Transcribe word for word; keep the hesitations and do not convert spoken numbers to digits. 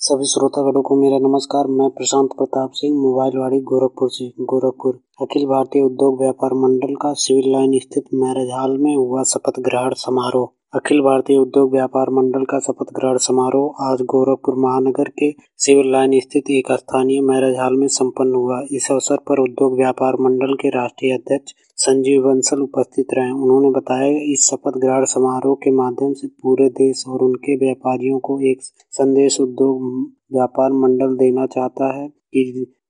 सभी श्रोतागणों को मेरा नमस्कार। मैं प्रशांत प्रताप सिंह, मोबाइल वाड़ी गोरखपुर से गोरखपुर अखिल भारतीय उद्योग व्यापार मंडल का सिविल लाइन स्थित मैरिज हॉल में हुआ शपथ ग्रहण समारोह। अखिल भारतीय उद्योग व्यापार मंडल का शपथ ग्रहण समारोह आज गोरखपुर महानगर के सिविल लाइन स्थित एक स्थानीय मैरिज हॉल में संपन्न हुआ। इस अवसर पर उद्योग व्यापार मंडल के राष्ट्रीय अध्यक्ष संजीव बंसल उपस्थित रहे। उन्होंने बताया, इस शपथ ग्रहण समारोह के माध्यम से पूरे देश और उनके व्यापारियों को एक संदेश उद्योग व्यापार मंडल देना चाहता है कि